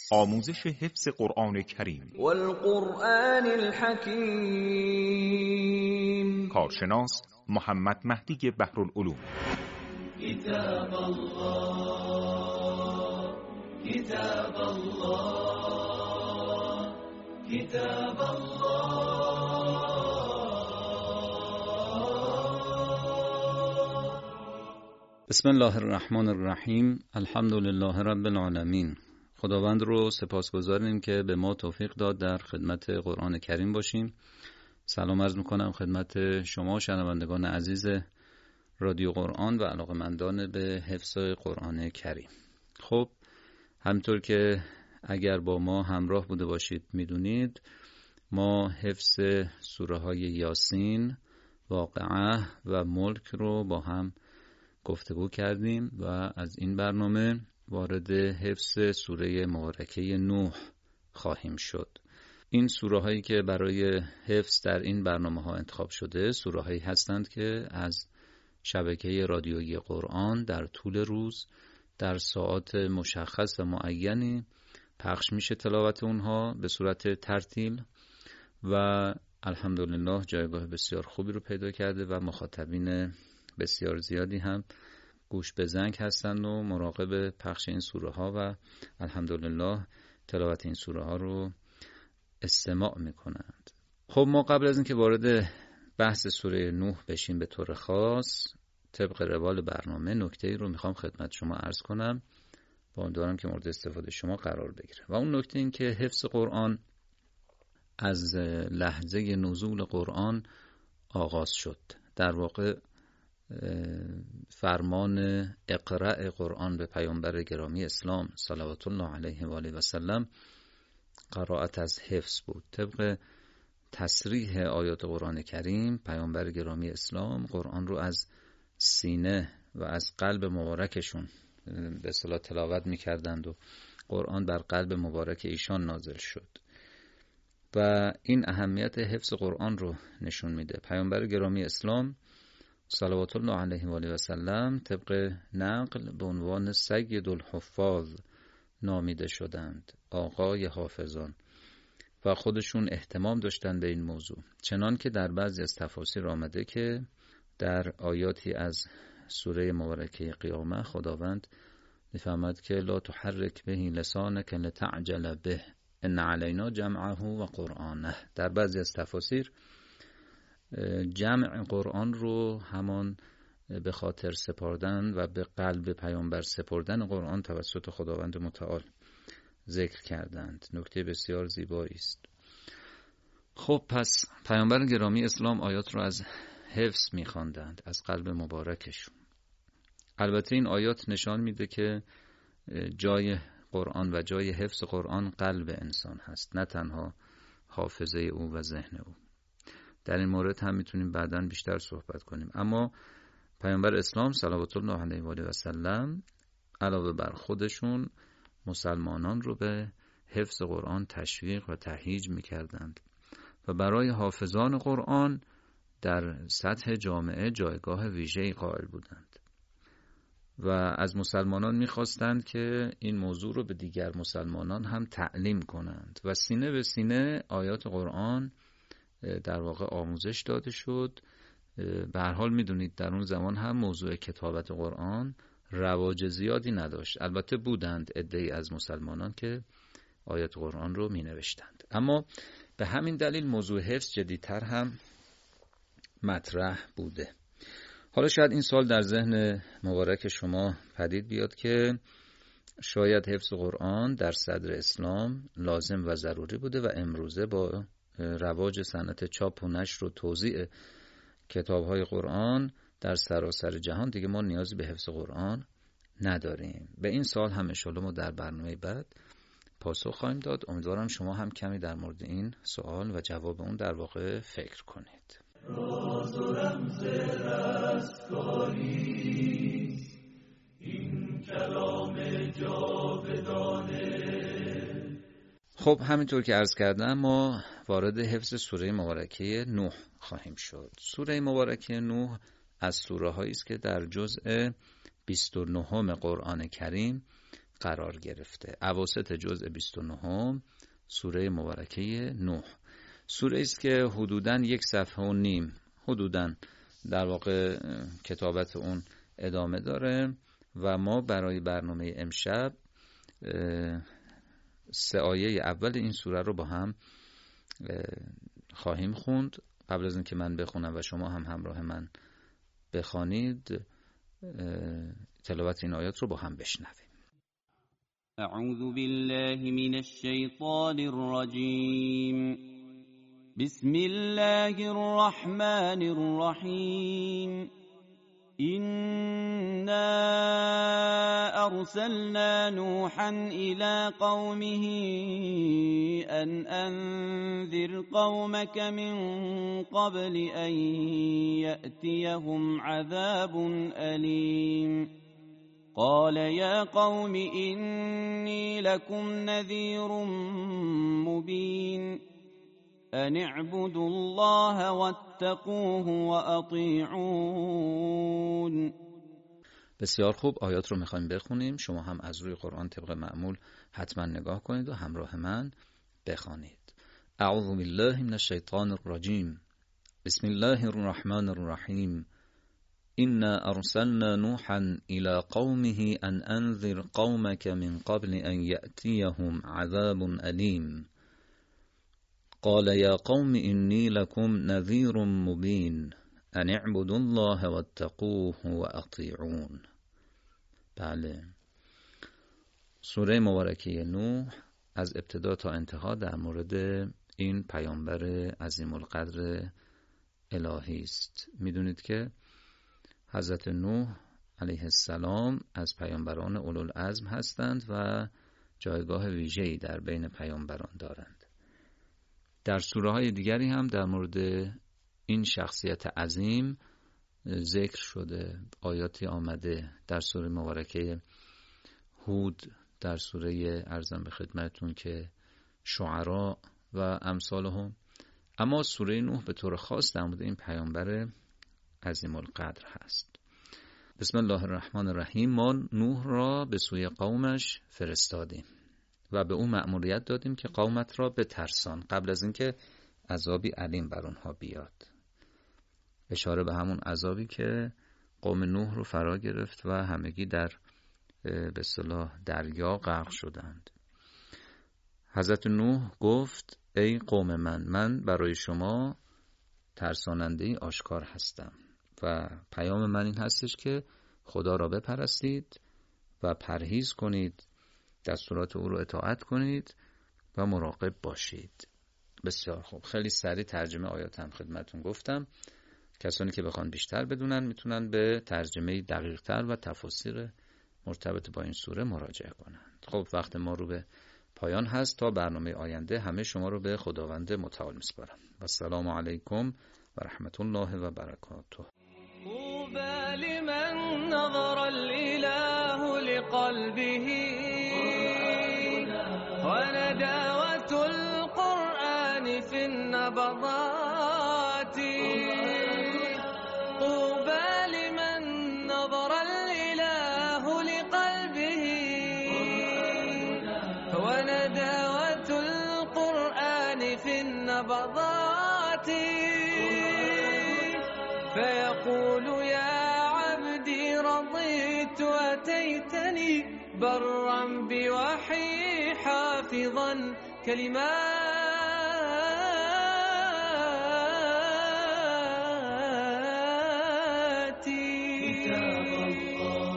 آموزش حفظ قرآن کریم. والقرآن الحکیم. کارشناس محمد مهدی بحرالعلوم. کتاب الله، کتاب الله، کتاب الله. بسم الله الرحمن الرحیم. الحمد لله رب العالمین. خداوند رو سپاسگزاریم که به ما توفیق داد در خدمت قرآن کریم باشیم. سلام عرض میکنم خدمت شما شنوندگان عزیز رادیو قرآن و علاقه‌مندان به حفظ قرآن کریم. خب همطور که اگر با ما همراه بوده باشید میدونید، ما حفظ سوره های یاسین، واقعه و ملک رو با هم گفتگو کردیم و از این برنامه وارد حفظ سوره مبارکه نوح خواهیم شد. این سوره هایی که برای حفظ در این برنامه ها انتخاب شده سوره هایی هستند که از شبکه رادیویی قرآن در طول روز در ساعات مشخص و معینی پخش میشه تلاوت اونها به صورت ترتیل و الحمدلله جایگاه بسیار خوبی رو پیدا کرده و مخاطبین بسیار زیادی هم گوش به زنگ هستند و مراقب پخش این سوره ها و الحمدلله تلاوت این سوره ها رو استماع میکنند. خب ما قبل از اینکه وارد بحث سوره نوح بشیم به طور خاص، طبق روال برنامه نکته‌ای رو میخوام خدمت شما عرض کنم با امیدوارم که مورد استفاده شما قرار بگیره. و اون نکته این که حفظ قرآن از لحظه نزول قرآن آغاز شد. در واقع فرمان اقرأ قرآن به پیامبر گرامی اسلام صلوات الله علیه و آله و سلم قرائت از حفظ بود. طبق تصریح آیات قرآن کریم پیامبر گرامی اسلام قرآن رو از سینه و از قلب مبارکشون به اصطلاح تلاوت می‌کردند و قرآن بر قلب مبارک ایشان نازل شد و این اهمیت حفظ قرآن رو نشون میده. پیامبر گرامی اسلام صلوات الله علیه و آله و سلم طبق نقل به عنوان سید الحفاظ نامیده شدند، آقای حافظان، و خودشون اهتمام داشتن به این موضوع، چنان که در بعضی از تفاسیر آمده که در آیاتی از سوره مبارکه قیامه خداوند می‌فرماید که لا تحرک به لسانک لتعجل به ان علینا جمعه و قرآنه. در بعضی از تفاسیر جمع قرآن رو همان به خاطر سپردن و به قلب پیامبر سپردن قرآن توسط خداوند متعال ذکر کردند. نکته بسیار زیبایی است. خب پس پیامبر گرامی اسلام آیات رو از حفظ می‌خواندند، از قلب مبارکشون. البته این آیات نشان میده که جای قرآن و جای حفظ قرآن قلب انسان هست، نه تنها حافظه او و ذهن او. در این مورد هم میتونیم بعداً بیشتر صحبت کنیم. اما پیامبر اسلام صلوات الله علیه و آله و سلم علاوه بر خودشون مسلمانان رو به حفظ قرآن تشویق و تهییج میکردند و برای حافظان قرآن در سطح جامعه جایگاه ویژه‌ای قائل بودند و از مسلمانان میخواستند که این موضوع رو به دیگر مسلمانان هم تعلیم کنند و سینه به سینه آیات قرآن در واقع آموزش داده شد. به هر حال میدونید در اون زمان هم موضوع کتابت قرآن رواج زیادی نداشت. البته بودند عده‌ای از مسلمانان که آیات قرآن رو می نوشتند، اما به همین دلیل موضوع حفظ جدی‌تر هم مطرح بوده. حالا شاید این سوال در ذهن مبارک شما پدید بیاد که شاید حفظ قرآن در صدر اسلام لازم و ضروری بوده و امروزه با رواج صنعت چاپ و نشر و توزیع کتاب‌های قرآن در سراسر جهان دیگه ما نیازی به حفظ قرآن نداریم. به این سوال هم انشاءالله ما در برنامه بعد پاسخ خواهیم داد. امیدوارم شما هم کمی در مورد این سوال و جواب اون در واقع فکر کنید. راز و رمز رستگاری این کلام جاودانه. خب همینطور که عرض کردم ما وارد حفظ سوره مبارکه نوح خواهیم شد. سوره مبارکه نوح از سوره هایی است که در جزء 29 قرآن کریم قرار گرفته. اواسط جزء 29 سوره مبارکه نوح. سوره است که حدوداً 1.5 صفحه حدوداً در واقع کتابت اون ادامه داره و ما برای برنامه امشب 3 آیه اول این سوره رو با هم خواهیم خوند. قبل از اینکه من بخونم و شما هم همراه من بخوانید، تلاوت این آیات رو با هم بشنویم. اعوذ بالله من الشیطان الرجیم. بسم الله الرحمن الرحیم. إنا أرسلنا نوحا إلى قومه أن أنذر قومك من قبل أن يأتيهم عذاب أليم. قال يا قوم إني لكم نذير مبين. أن اعبدوا الله واتقوه وأطيعون. بسیار خوب، آیات رو میخوایم بخونیم. شما هم از روی قرآن طبق معمول حتما نگاه کنید و همراه من بخوانید. اعوذ بالله من الشیطان الرجیم. بسم الله الرحمن الرحیم. إنا أرسلنا نوحا إلى قومه أن أنذر قومك من قبل أن يأتيهم عذاب أليم. قال يا قوم إني لكم نذير مبين. أن اعبدوا الله واتقوه وأطيعون. بله، سوره مبارکه نوح از ابتدا تا انتها در مورد این پیامبر عظیم القدر الهی است. میدونید که حضرت نوح علیه السلام از پیامبران اولوالعزم هستند و جایگاه ویژه‌ای در بین پیامبران دارند. در سوره های دیگری هم در مورد این شخصیت عظیم ذکر شده. آیاتی آمده در سوره مبارکه هود، در سوره ارزم به خدمتون که شعراء و امثالهم. اما سوره نوح به طور خاص در مورد این پیامبر عظیم القدر هست. بسم الله الرحمن الرحیم. ما نوح را به سوی قومش فرستادیم و به او مأموریت دادیم که قومت را بترسان قبل از اینکه عذابی علیم بر اونها بیاد. اشاره به همون عذابی که قوم نوح رو فرا گرفت و همگی در به اصطلاح دریا غرق شدند. حضرت نوح گفت ای قوم من برای شما ترساننده آشکار هستم و پیام من این هستش که خدا را بپرستید و پرهیز کنید، دستورات او رو اطاعت کنید و مراقب باشید. بسیار خوب، خیلی سریع ترجمه آیات هم خدمتون گفتم. کسانی که بخوان بیشتر بدونن میتونن به ترجمه دقیق تر و تفاسیر مرتبط با این سوره مراجعه کنند. خب وقت ما رو به پایان هست. تا برنامه آینده همه شما رو به خداوند متعال میسپارم. و السلام علیکم و رحمت الله و برکاته. طوبى لمن نظر الإله لقلبه ونداوة القرآن في النبضات. طوبى لمن نظر الإله لقلبه ونداوة القرآن في النبضات. فيقول يا عبدي رضيت أتيتني برا بوحي حافظا كلماتي. كتاب الله